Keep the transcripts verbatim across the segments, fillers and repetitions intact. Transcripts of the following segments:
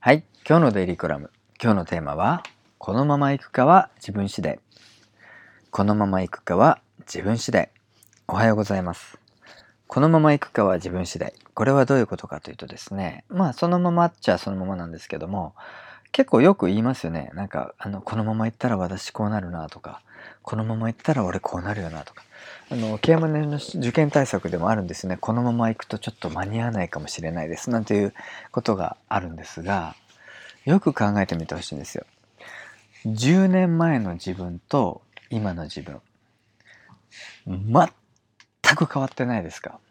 はい、今日のデイリーコラム。今日のテーマは、このまま行くかは自分次第。このまま行くかは自分次第。おはようございます。このまま行くかは自分次第。これはどういうことかというとですね、まあそのままっちゃそのままなんですけども、結構よく言いますよね。なんか、あの、このまま行ったら私こうなるなとか、このまま行ったら俺こうなるよなとか。あの、ケーエムエヌの受験対策でもあるんですね。このまま行くとちょっと間に合わないかもしれないです。なんていうことがあるんですが、よく考えてみてほしいんですよ。じゅうねんまえの自分と今の自分、全く変わってないですか？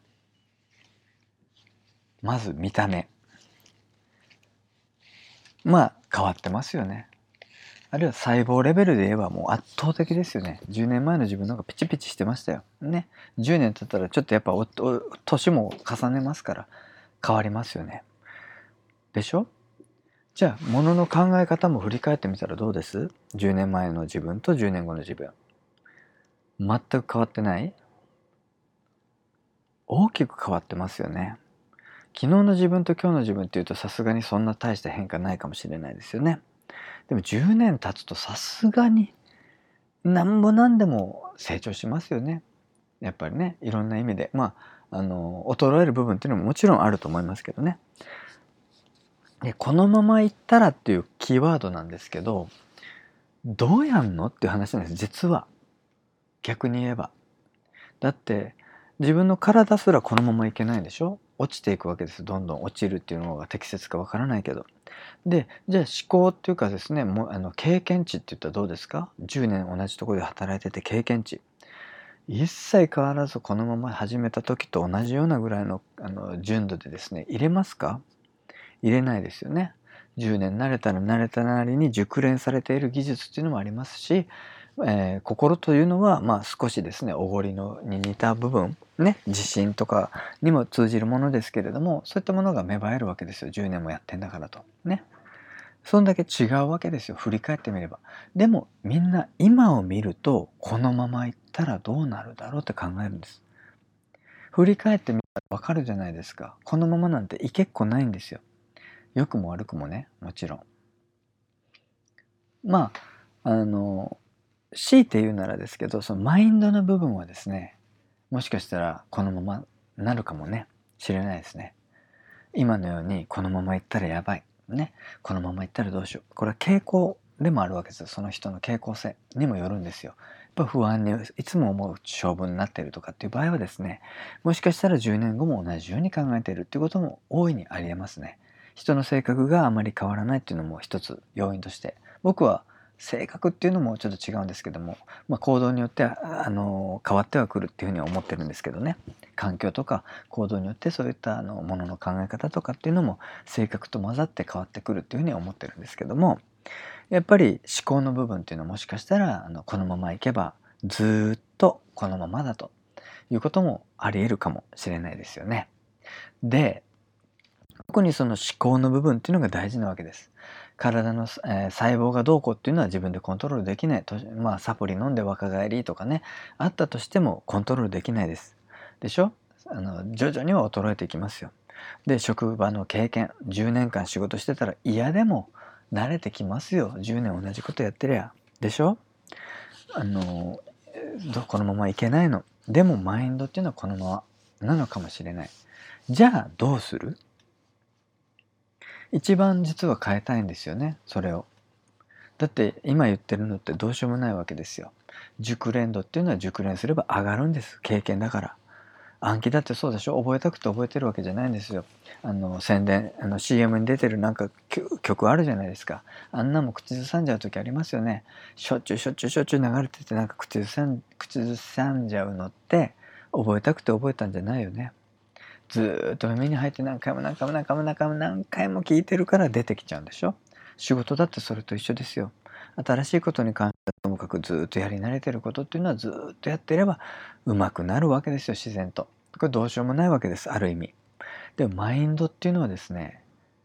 まず見た目。まあ変わってますよね。あるいは細胞レベルで言えばもう圧倒的ですよね。じゅうねんまえの自分の方がピチピチしてましたよ。ね。じゅうねん経ったらちょっとやっぱおお年も重ねますから変わりますよね。でしょ？じゃあ物の考え方も振り返ってみたらどうです？ じゅう 年前の自分とじゅうねんごの自分。全く変わってない？大きく変わってますよね。昨日の自分と今日の自分っていうとさすがにそんな大した変化ないかもしれないですよね。でもじゅうねん経つとさすがになんぼなんでも成長しますよね。やっぱりね、いろんな意味で。まあ、あの、衰える部分っていうのももちろんあると思いますけどね。で、このままいったらっていうキーワードなんですけど、どうやんのっていう話なんです、実は。逆に言えば。だって自分の体すらこのままいけないでしょ？落ちていくわけです。どんどん落ちるっていうのが適切かわからないけど。で、じゃあ思考っていうかですね、もうあの経験値って言ったらどうですか？じゅうねん同じところで働いてて経験値。一切変わらずこのまま始めた時と同じようなぐらいの、あの純度でですね、入れますか？入れないですよね。じゅうねん慣れたら慣れたなりに熟練されている技術っていうのもありますし、えー心というのはまあ少しですね、おごりのに似た部分ね、自信とかにも通じるものですけれども、そういったものが芽生えるわけですよ。じゅうねんもやってんだからとね。そんだけ違うわけですよ、振り返ってみれば。でもみんな今を見ると、このままいったらどうなるだろうって考えるんです。振り返ってみたらわかるじゃないですか。このままなんていけっこないんですよ。良くも悪くもね、もちろん。まあ、あの、強いて言うならですけど、そのマインドの部分はですね、もしかしたらこのままなるかもね、しれないですね。今のようにこのまま行ったらやばい。ね。このまま行ったらどうしよう。これは傾向でもあるわけですよ。その人の傾向性にもよるんですよ。やっぱ不安にいつも思う性分になっているとかっていう場合はですね、もしかしたらじゅうねんごも同じように考えているっていうことも大いにありえますね。人の性格があまり変わらないっていうのも一つ要因として、僕は性格っていうのもちょっと違うんですけども、まあ、行動によってあの変わってはくるっていうふうには思ってるんですけどね。環境とか行動によってそういったあのものの考え方とかっていうのも性格と混ざって変わってくるっていうふうには思ってるんですけども、やっぱり思考の部分っていうのはもしかしたらあのこのままいけばずっとこのままだということもあり得るかもしれないですよね。で、特にその思考の部分っていうのが大事なわけです。体の、えー細胞がどうこうっていうのは自分でコントロールできないと、まあサプリ飲んで若返りとかね、あったとしてもコントロールできないです。でしょ？あの徐々には衰えていきますよ。で、職場の経験、じゅうねんかん仕事してたら嫌でも慣れてきますよ。じゅうねん同じことやってりゃ。でしょ？あのこのままいけないの。でもマインドっていうのはこのままなのかもしれない。じゃあどうする？一番実は変えたいんですよね、それを。だって今言ってるのってどうしようもないわけですよ。熟練度っていうのは熟練すれば上がるんです。経験だから。暗記だってそうでしょ？覚えたくて覚えてるわけじゃないんですよ。あの宣伝、あの シーエム に出てるなんか曲あるじゃないですか。あんなも口ずさんじゃう時ありますよね。しょっちゅうしょっちゅうしょっちゅう流れててなんか口ずさん、口ずさんじゃうのって覚えたくて覚えたんじゃないよね。ずーっと耳に入って何回も何回も何回も何回も何回も聞いてるから出てきちゃうんでしょ。仕事だってそれと一緒ですよ。新しいことに関してはともかくずーっとやり慣れてることっていうのはずーっとやっていれば上手くなるわけですよ、自然と。これどうしようもないわけです、ある意味。でもマインドっていうのはですね、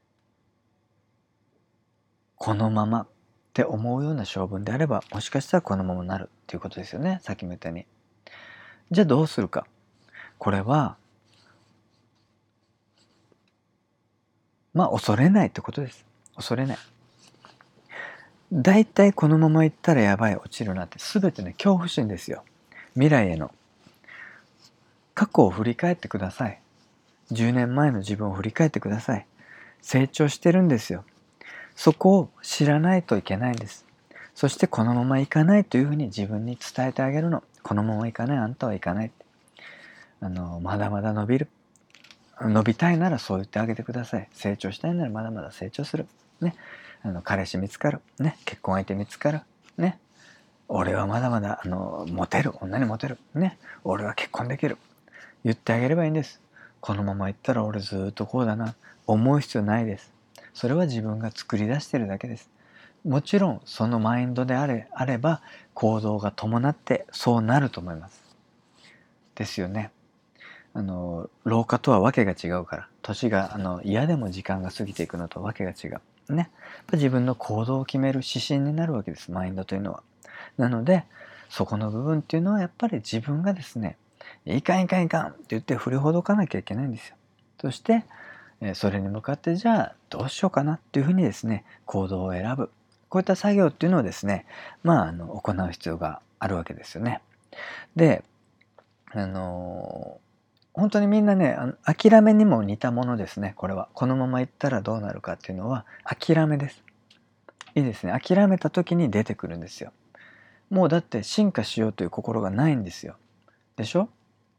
このままって思うような性分であればもしかしたらこのままなるっていうことですよね、さっきも言ったように。じゃあどうするか。これはまあ恐れないってことです。 恐れない。だいたいこのまま行ったらやばい、落ちるなって全てね、恐怖心ですよ。未来への。過去を振り返ってください。じゅうねんまえの自分を振り返ってください。成長してるんですよ。そこを知らないといけないんです。そしてこのままいかないというふうに自分に伝えてあげるの。このままいかない、あんたはいかない。あのまだまだ伸びる。伸びたいならそう言ってあげてください。成長したいならまだまだ成長する。ね。あの彼氏見つかる。ね。結婚相手見つかる。ね。俺はまだまだあのモテる。女にモテる。ね。俺は結婚できる。言ってあげればいいんです。このままいったら俺ずっとこうだな。思う必要ないです。それは自分が作り出してるだけです。もちろんそのマインドであれ、あれば行動が伴ってそうなると思います。ですよね。あの老化とはわけが違うから、年があの嫌でも時間が過ぎていくのとわけが違うね。やっぱ自分の行動を決める指針になるわけです、マインドというのは。なのでそこの部分っていうのはやっぱり自分がですね、いかんいかんいかんって言って振りほどかなきゃいけないんですよ。そしてそれに向かってじゃあどうしようかなっていうふうにですね、行動を選ぶ、こういった作業っていうのをですね、まああの行う必要があるわけですよね。であの本当にみんなね、あの諦めにも似たものですね。これはこのままいったらどうなるかっていうのは諦めです。いいですね。諦めた時に出てくるんですよ。もうだって進化しようという心がないんですよ。でしょ？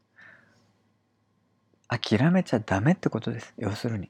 諦めちゃダメってことです。要するに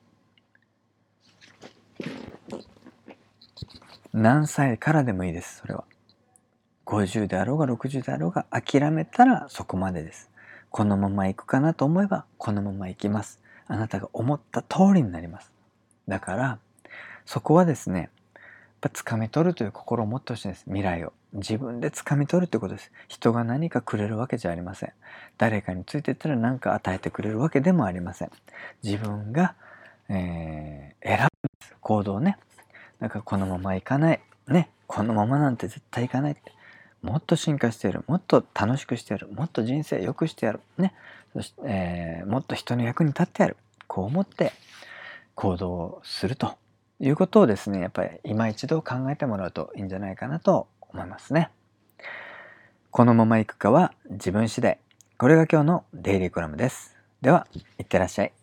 何歳からでもいいです。それはごじゅうであろうがろくじゅうであろうが、諦めたらそこまでです。このまま行くかなと思えばこのまま行きます。あなたが思った通りになります。だからそこはですね、やっぱ掴み取るという心を持ってほしいんです。未来を自分で掴み取るということです。人が何かくれるわけじゃありません。誰かについていったら何か与えてくれるわけでもありません。自分が、えー、選ぶんです。行動をね。だからこのままいかないね、このままなんて絶対いかないって、もっと進化してやる、もっと楽しくしてやる、もっと人生良くしてやるね、そして、えー、もっと人の役に立ってやる、こう思って行動するということをですね、やっぱり今一度考えてもらうといいんじゃないかなと思いますね。このままいくかは自分次第。これが今日のデイリーコラムです。では、いってらっしゃい。